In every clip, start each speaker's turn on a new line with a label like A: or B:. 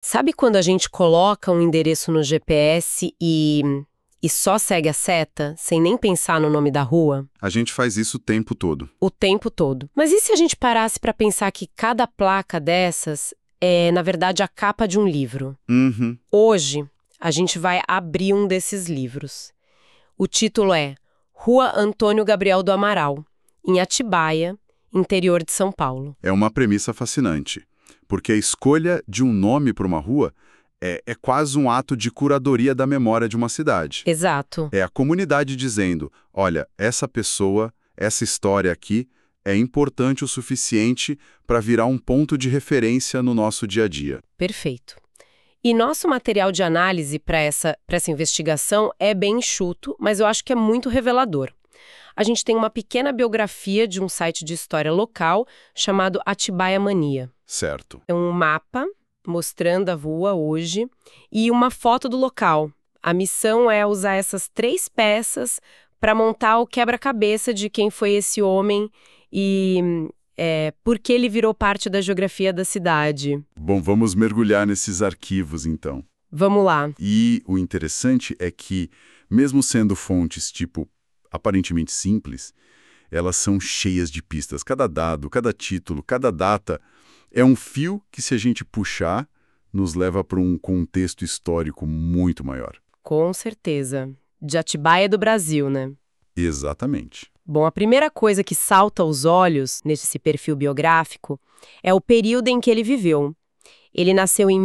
A: Sabe quando a gente coloca um endereço no GPS e só segue a seta, sem nem pensar no nome da rua?
B: A gente faz isso o tempo todo.
A: O tempo todo. Mas e se a gente parasse para pensar que cada placa dessas é, na verdade, a capa de um livro?
B: Uhum.
A: Hoje, a gente vai abrir um desses livros. O título é Rua Antônio Gabriel do Amaral, em Atibaia, interior de São Paulo.
B: É uma premissa fascinante, porque a escolha de um nome para uma rua é quase um ato de curadoria da memória de uma cidade.
A: Exato.
B: É a comunidade dizendo, olha, essa pessoa, essa história aqui é importante o suficiente para virar um ponto de referência no nosso dia a dia.
A: Perfeito. E nosso material de análise para essa investigação é bem enxuto, mas eu acho que é muito revelador. A gente tem uma pequena biografia de um site de história local chamado Atibaia Mania.
B: Certo.
A: É um mapa mostrando a rua hoje e uma foto do local. A missão é usar essas 3 peças para montar o quebra-cabeça de quem foi esse homem e por que ele virou parte da geografia da cidade.
B: Bom, vamos mergulhar nesses arquivos, então.
A: Vamos lá.
B: E o interessante é que, mesmo sendo fontes tipo aparentemente simples, elas são cheias de pistas. Cada dado, cada título, cada data é um fio que, se a gente puxar, nos leva para um contexto histórico muito maior.
A: Com certeza. De Atibaia do Brasil, né?
B: Exatamente.
A: Bom, a primeira coisa que salta aos olhos nesse perfil biográfico é o período em que ele viveu. Ele nasceu em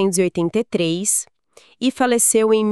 A: 1883 e faleceu em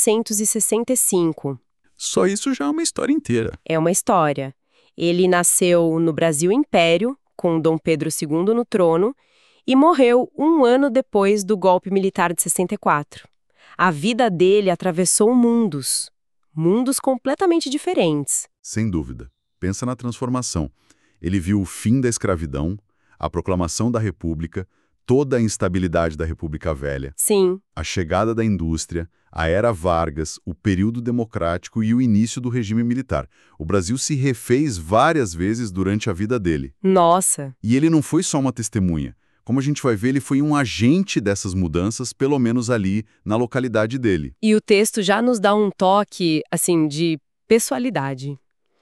A: 1965.
B: Só isso já é uma história inteira.
A: É uma história. Ele nasceu no Brasil Império, com Dom Pedro II no trono, e morreu um ano depois do golpe militar de 64. A vida dele atravessou mundos completamente diferentes.
B: Sem dúvida. Pensa na transformação. Ele viu o fim da escravidão, a proclamação da República, toda a instabilidade da República Velha,
A: Sim.
B: a chegada da indústria, a Era Vargas, o período democrático e o início do regime militar. O Brasil se refez várias vezes durante a vida dele.
A: Nossa!
B: E ele não foi só uma testemunha. Como a gente vai ver, ele foi um agente dessas mudanças, pelo menos ali na localidade dele.
A: E o texto já nos dá um toque, assim, de pessoalidade.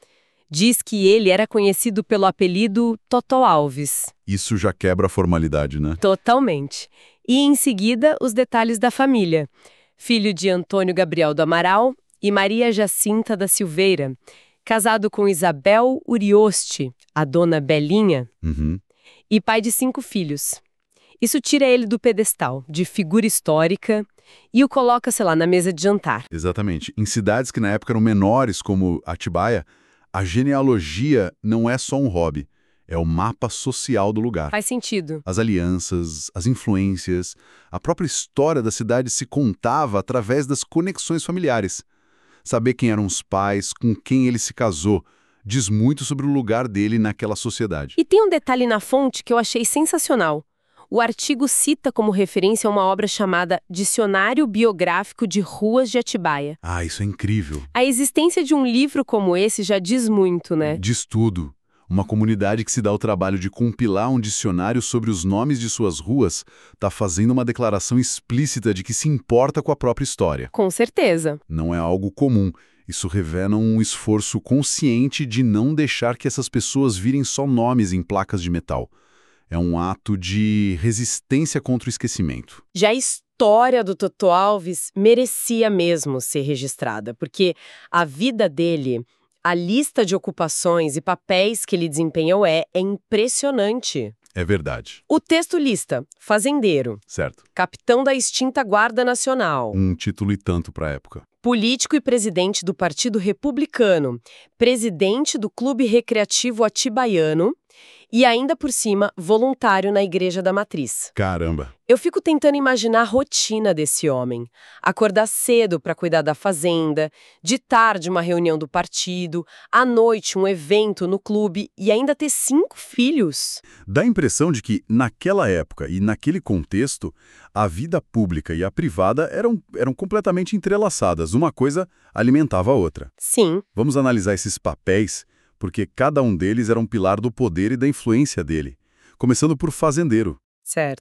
A: Diz que ele era conhecido pelo apelido Totó Alves.
B: Isso já quebra a formalidade, né?
A: Totalmente. E, em seguida, os detalhes da família. Filho de Antônio Gabriel do Amaral e Maria Jacinta da Silveira. Casado com Isabel Urioste, a dona Belinha.
B: Uhum.
A: E pai de 5 filhos. Isso tira ele do pedestal de figura histórica e o coloca, sei lá, na mesa de jantar.
B: Exatamente. Em cidades que na época eram menores, como Atibaia, a genealogia não é só um hobby, é o mapa social do lugar.
A: Faz sentido.
B: As alianças, as influências, a própria história da cidade se contava através das conexões familiares. Saber quem eram os pais, com quem ele se casou, diz muito sobre o lugar dele naquela sociedade.
A: E tem um detalhe na fonte que eu achei sensacional. O artigo cita como referência uma obra chamada Dicionário Biográfico de Ruas de Atibaia.
B: Ah, isso é incrível.
A: A existência de um livro como esse já diz muito, né?
B: Diz tudo. Uma comunidade que se dá o trabalho de compilar um dicionário sobre os nomes de suas ruas está fazendo uma declaração explícita de que se importa com a própria história.
A: Com certeza.
B: Não é algo comum. Isso revela um esforço consciente de não deixar que essas pessoas virem só nomes em placas de metal. É um ato de resistência contra o esquecimento.
A: Já a história do Totó Alves merecia mesmo ser registrada, porque a vida dele, a lista de ocupações e papéis que ele desempenhou é impressionante.
B: É verdade.
A: O texto lista fazendeiro,
B: Certo.
A: capitão da extinta Guarda Nacional,
B: Um título e tanto para a época.
A: político e presidente do Partido Republicano, presidente do Clube Recreativo Atibaiano e, ainda por cima, voluntário na Igreja da Matriz.
B: Caramba.
A: Eu fico tentando imaginar a rotina desse homem. Acordar cedo para cuidar da fazenda, de tarde uma reunião do partido, à noite um evento no clube e ainda ter 5 filhos.
B: Dá a impressão de que, naquela época e naquele contexto, a vida pública e a privada eram completamente entrelaçadas. Uma coisa alimentava a outra.
A: Sim.
B: Vamos analisar esses papéis, porque cada um deles era um pilar do poder e da influência dele. Começando por fazendeiro.
A: Certo.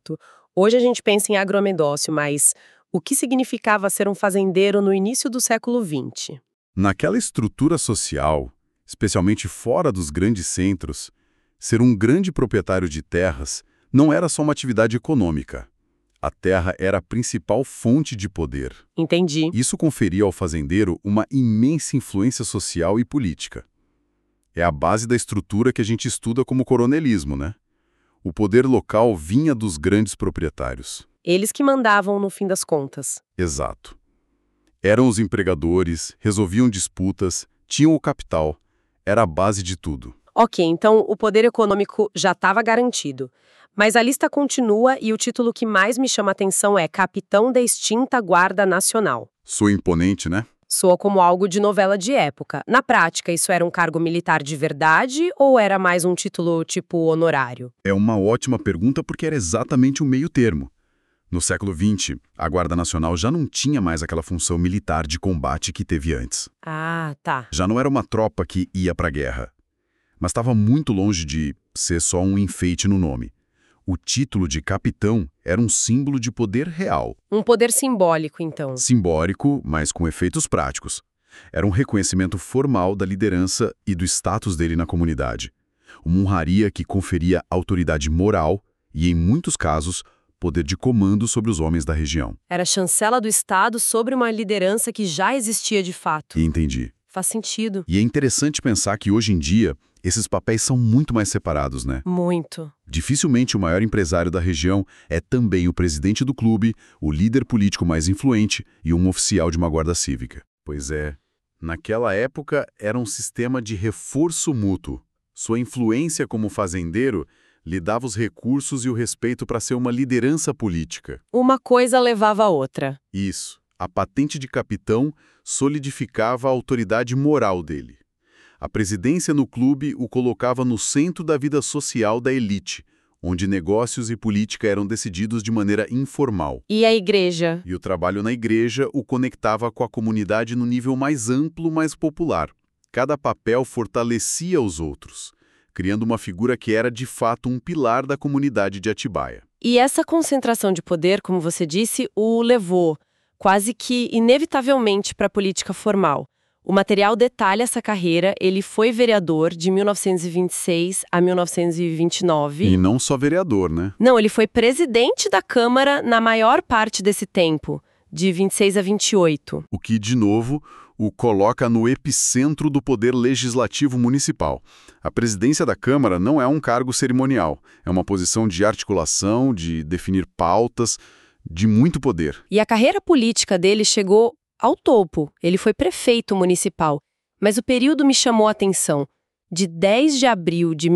A: Hoje a gente pensa em agronegócio, mas o que significava ser um fazendeiro no início do século XX?
B: Naquela estrutura social, especialmente fora dos grandes centros, ser um grande proprietário de terras não era só uma atividade econômica. A terra era a principal fonte de poder.
A: Entendi.
B: Isso conferia ao fazendeiro uma imensa influência social e política. É a base da estrutura que a gente estuda como coronelismo, né? O poder local vinha dos grandes proprietários.
A: Eles que mandavam no fim das contas.
B: Exato. Eram os empregadores, resolviam disputas, tinham o capital. Era a base de tudo.
A: Ok, então o poder econômico já estava garantido. Mas a lista continua e o título que mais me chama a atenção é Capitão da Extinta Guarda Nacional.
B: Soa imponente, né?
A: Soa como algo de novela de época. Na prática, isso era um cargo militar de verdade ou era mais um título tipo honorário?
B: É uma ótima pergunta porque era exatamente o meio termo. No século XX, a Guarda Nacional já não tinha mais aquela função militar de combate que teve antes.
A: Ah, tá.
B: Já não era uma tropa que ia para a guerra. Mas estava muito longe de ser só um enfeite no nome. O título de capitão era um símbolo de poder real.
A: Um poder simbólico, então.
B: Simbólico, mas com efeitos práticos. Era um reconhecimento formal da liderança e do status dele na comunidade. Uma honraria que conferia autoridade moral e, em muitos casos, poder de comando sobre os homens da região.
A: Era a chancela do Estado sobre uma liderança que já existia de fato.
B: Entendi.
A: Faz sentido.
B: E é interessante pensar que, hoje em dia, esses papéis são muito mais separados, né?
A: Muito.
B: Dificilmente o maior empresário da região é também o presidente do clube, o líder político mais influente e um oficial de uma guarda cívica. Pois é, naquela época era um sistema de reforço mútuo. Sua influência como fazendeiro lhe dava os recursos e o respeito para ser uma liderança política.
A: Uma coisa levava a outra.
B: Isso. A patente de capitão solidificava a autoridade moral dele. A presidência no clube o colocava no centro da vida social da elite, onde negócios e política eram decididos de maneira informal.
A: E a igreja?
B: E o trabalho na igreja o conectava com a comunidade no nível mais amplo, mais popular. Cada papel fortalecia os outros, criando uma figura que era de fato um pilar da comunidade de Atibaia.
A: E essa concentração de poder, como você disse, o levou quase que inevitavelmente para a política formal. O material detalha essa carreira, ele foi vereador de 1926 a 1929.
B: E não só vereador, né?
A: Não, ele foi presidente da Câmara na maior parte desse tempo, de 26 a 28.
B: O que, de novo, o coloca no epicentro do poder legislativo municipal. A presidência da Câmara não é um cargo cerimonial, é uma posição de articulação, de definir pautas, de muito poder.
A: E a carreira política dele chegou ao topo. Ele foi prefeito municipal. Mas o período me chamou a atenção. De 10 de abril de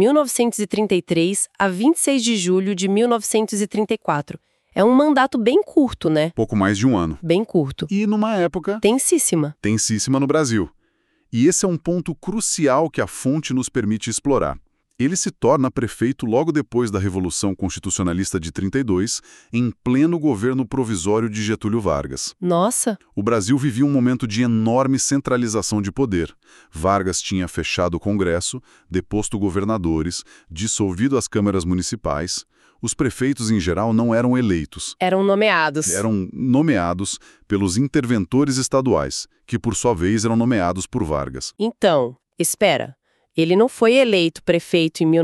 A: 1933 a 26 de julho de 1934. É um mandato bem curto, né?
B: Pouco mais de um ano.
A: Bem curto.
B: E numa época
A: Tensíssima.
B: tensíssima no Brasil. E esse é um ponto crucial que a fonte nos permite explorar. Ele se torna prefeito logo depois da Revolução Constitucionalista de 32, em pleno governo provisório de Getúlio Vargas.
A: Nossa!
B: O Brasil vivia um momento de enorme centralização de poder. Vargas tinha fechado o Congresso, deposto governadores, dissolvido as câmaras municipais. Os prefeitos, em geral, não eram eleitos.
A: Eram nomeados.
B: Eram nomeados pelos interventores estaduais, que, por sua vez, eram nomeados por Vargas.
A: Então, espera. Ele não foi eleito prefeito em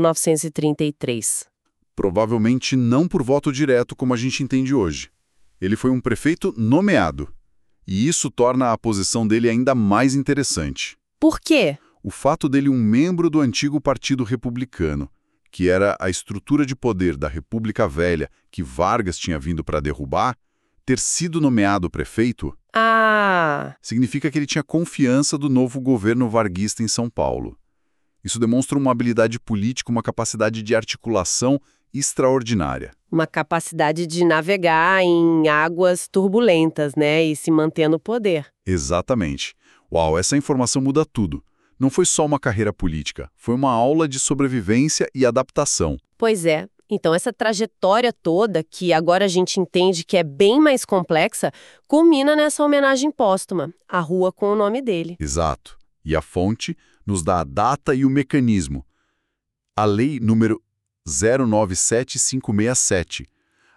A: 1933.
B: Provavelmente não por voto direto, como a gente entende hoje. Ele foi um prefeito nomeado. E isso torna a posição dele ainda mais interessante.
A: Por quê?
B: O fato dele um membro do antigo Partido Republicano, que era a estrutura de poder da República Velha que Vargas tinha vindo para derrubar, ter sido nomeado prefeito, significa que ele tinha confiança do novo governo varguista em São Paulo. Isso demonstra uma habilidade política, uma capacidade de articulação extraordinária.
A: Uma capacidade de navegar em águas turbulentas, né? E se manter no poder.
B: Exatamente. Uau, essa informação muda tudo. Não foi só uma carreira política, foi uma aula de sobrevivência e adaptação.
A: Pois é. Então, essa trajetória toda, que agora a gente entende que é bem mais complexa, culmina nessa homenagem póstuma, a rua com o nome dele.
B: Exato. E a fonte nos dá a data e o mecanismo. A Lei número 097567,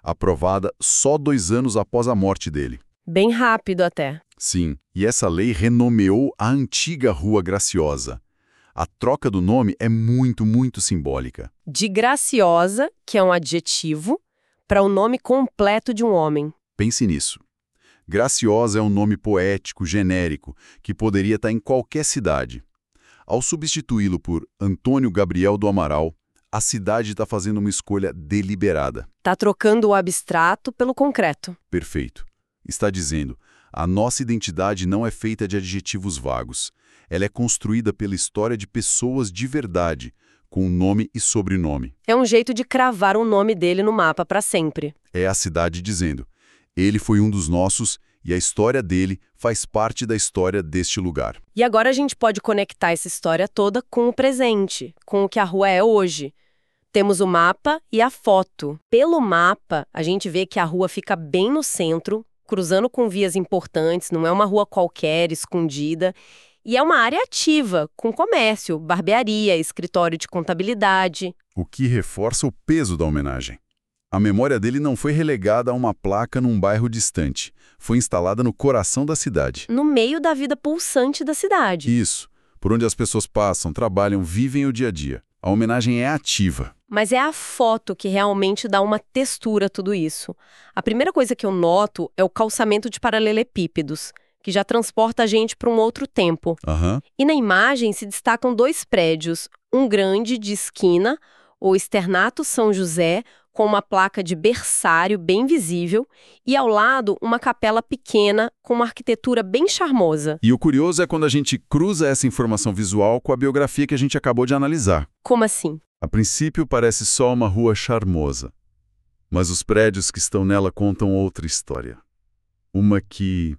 B: aprovada só 2 anos após a morte dele.
A: Bem rápido até.
B: Sim, e essa lei renomeou a antiga Rua Graciosa. A troca do nome é muito, muito simbólica.
A: De graciosa, que é um adjetivo, para o nome completo de um homem.
B: Pense nisso. Graciosa é um nome poético, genérico, que poderia estar em qualquer cidade. Ao substituí-lo por Antônio Gabriel do Amaral, a cidade está fazendo uma escolha deliberada.
A: Está trocando o abstrato pelo concreto.
B: Perfeito. Está dizendo, a nossa identidade não é feita de adjetivos vagos. Ela é construída pela história de pessoas de verdade, com nome e sobrenome.
A: É um jeito de cravar o nome dele no mapa para sempre.
B: É a cidade dizendo, ele foi um dos nossos e a história dele faz parte da história deste lugar.
A: E agora a gente pode conectar essa história toda com o presente, com o que a rua é hoje. Temos o mapa e a foto. Pelo mapa, a gente vê que a rua fica bem no centro, cruzando com vias importantes, não é uma rua qualquer, escondida. E é uma área ativa, com comércio, barbearia, escritório de contabilidade.
B: O que reforça o peso da homenagem. A memória dele não foi relegada a uma placa num bairro distante. Foi instalada no coração da cidade.
A: No meio da vida pulsante da cidade.
B: Isso, por onde as pessoas passam, trabalham, vivem o dia a dia. A homenagem é ativa.
A: Mas é a foto que realmente dá uma textura a tudo isso. A primeira coisa que eu noto é o calçamento de paralelepípedos, que já transporta a gente para um outro tempo. E na imagem se destacam 2 prédios, um grande de esquina, o Externato São José, com uma placa de berçário bem visível, e ao lado uma capela pequena com uma arquitetura bem charmosa.
B: E o curioso é quando a gente cruza essa informação visual com a biografia que a gente acabou de analisar.
A: Como assim?
B: A princípio parece só uma rua charmosa, mas os prédios que estão nela contam outra história. Uma que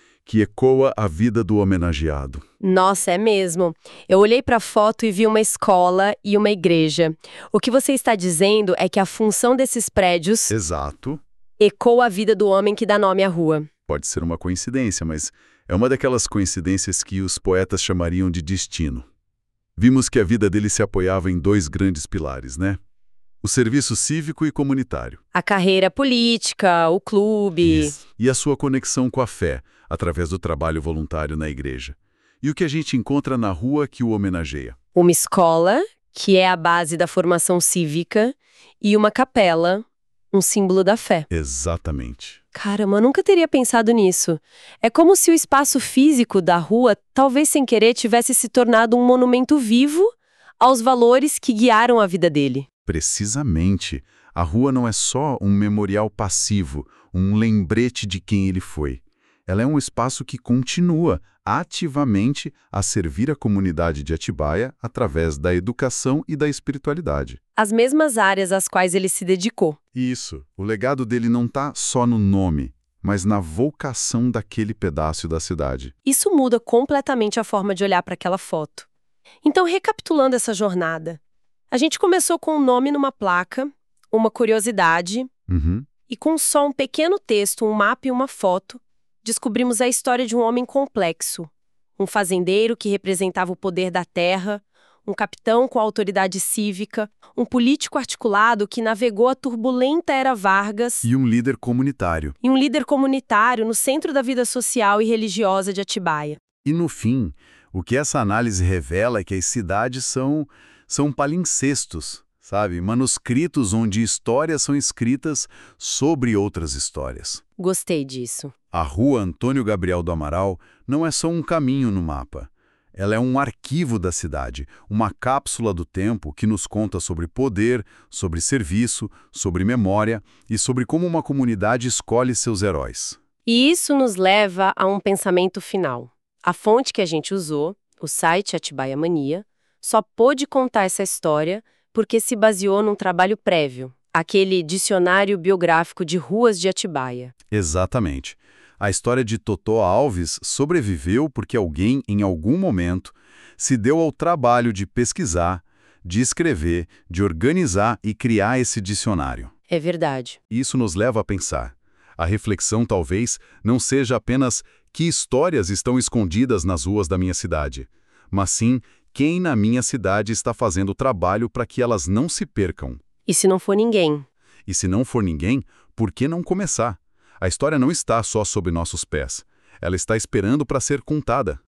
B: ecoa a vida do homenageado.
A: Nossa, é mesmo. Eu olhei para a foto e vi uma escola e uma igreja. O que você está dizendo é que a função desses prédios
B: Exato.
A: ecoa a vida do homem que dá nome à rua.
B: Pode ser uma coincidência, mas é uma daquelas coincidências que os poetas chamariam de destino. Vimos que a vida dele se apoiava em 2 grandes pilares, né? O serviço cívico e comunitário.
A: A carreira política, o clube.
B: Isso. E a sua conexão com a fé, através do trabalho voluntário na igreja. E o que a gente encontra na rua que o homenageia?
A: Uma escola, que é a base da formação cívica, e uma capela, um símbolo da fé.
B: Exatamente.
A: Caramba, eu nunca teria pensado nisso. É como se o espaço físico da rua, talvez sem querer, tivesse se tornado um monumento vivo aos valores que guiaram a vida dele.
B: Precisamente. A rua não é só um memorial passivo, um lembrete de quem ele foi. Ela é um espaço que continua ativamente a servir a comunidade de Atibaia através da educação e da espiritualidade.
A: As mesmas áreas às quais ele se dedicou.
B: Isso. O legado dele não está só no nome, mas na vocação daquele pedaço da cidade.
A: Isso muda completamente a forma de olhar para aquela foto. Então, recapitulando essa jornada, a gente começou com um nome numa placa, uma curiosidade, e com só um pequeno texto, um mapa e uma foto, descobrimos a história de um homem complexo. Um fazendeiro que representava o poder da terra, um capitão com autoridade cívica, um político articulado que navegou a turbulenta era Vargas
B: E um líder comunitário.
A: e um líder comunitário no centro da vida social e religiosa de Atibaia.
B: E no fim, o que essa análise revela é que as cidades são palimpsestos, sabe? Manuscritos onde histórias são escritas sobre outras histórias.
A: Gostei disso.
B: A rua Antônio Gabriel do Amaral não é só um caminho no mapa. Ela é um arquivo da cidade, uma cápsula do tempo que nos conta sobre poder, sobre serviço, sobre memória e sobre como uma comunidade escolhe seus heróis.
A: E isso nos leva a um pensamento final. A fonte que a gente usou, o site Atibaia Mania, só pôde contar essa história porque se baseou num trabalho prévio, aquele dicionário biográfico de ruas de Atibaia.
B: Exatamente. A história de Totó Alves sobreviveu porque alguém, em algum momento, se deu ao trabalho de pesquisar, de escrever, de organizar e criar esse dicionário.
A: É verdade.
B: Isso nos leva a pensar. A reflexão talvez não seja apenas que histórias estão escondidas nas ruas da minha cidade, mas sim quem na minha cidade está fazendo o trabalho para que elas não se percam.
A: E se não for ninguém?
B: E se não for ninguém, por que não começar? A história não está só sob nossos pés. Ela está esperando para ser contada.